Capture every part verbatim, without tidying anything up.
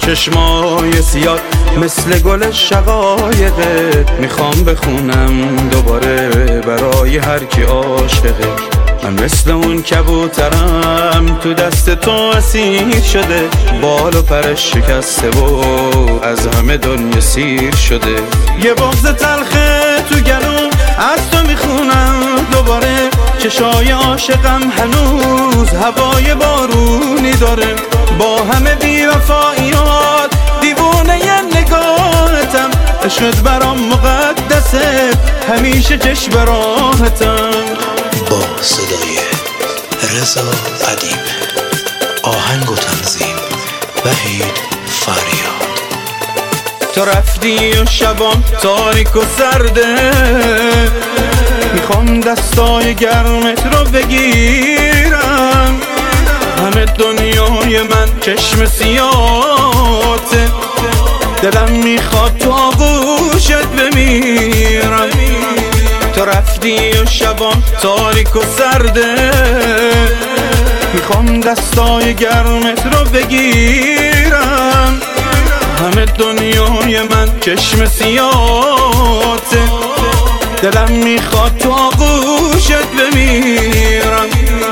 چشمای سیاه مثل گل شقایقت میخوام بخونم دوباره برای هر کی عاشقه. من مثل اون کبوترم تو دست تو اسیر شده، بال و پرش شکسته و از همه دنیا سیر شده. یه بغض تلخه تو گلوم از تو میخونم دوباره، چشای عاشقم هنوز هوای بارونی داره. با همه بی‌وفاییات دیوونه ی نگاهتم، عشقت برام مقدسه همیشه چشم راحتم. با صدای رضا ادیب، آهنگ و تنظیم وحید فریاد. تو رفتی و شبام تاریک و سرده، میخوام دستای گرمت رو بگیرم. همه دنیای من چشم سیاته، دلم میخواد تو آغوشت بمیرم. تو رفتی و شبام تاریک و سرده، میخوام دستای گرمت رو بگیرم. همه دنیای من چشم سیاته، دلم میخواد تو آغوشت بمیرم.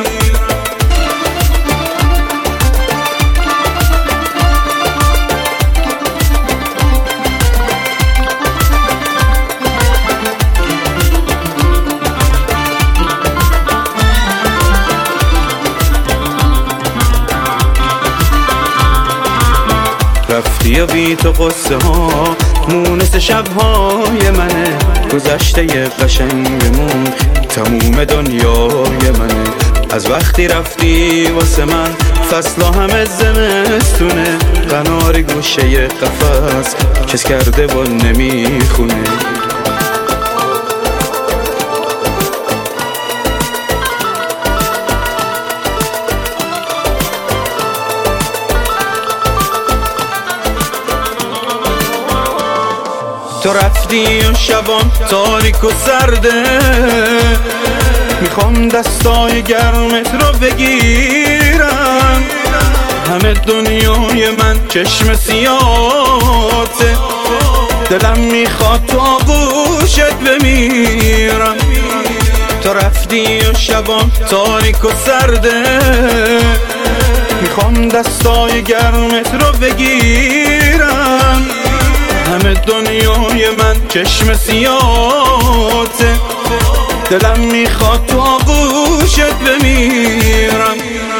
رفتی و بی تو قصه ها مونس شبهای منه، گذشته قشنگمون تموم دنیای منه. از وقتی رفتی واسه من فصلا همه زمستونه، قناری گوشه قفس کس کرده و نمیخونه. تو رفتی و شبام تاریک و سرده، میخوام دستای گرمت رو بگیرم. همه دنیای من چشم سیاته، دلم میخواد تو آغوشت بمیرم. تو رفتی و شبام تاریک و سرده، میخوام دستای گرمت رو بگیرم. همه دنیای من چشم سیاته، دلم میخواد تو آغوشت بمیرم.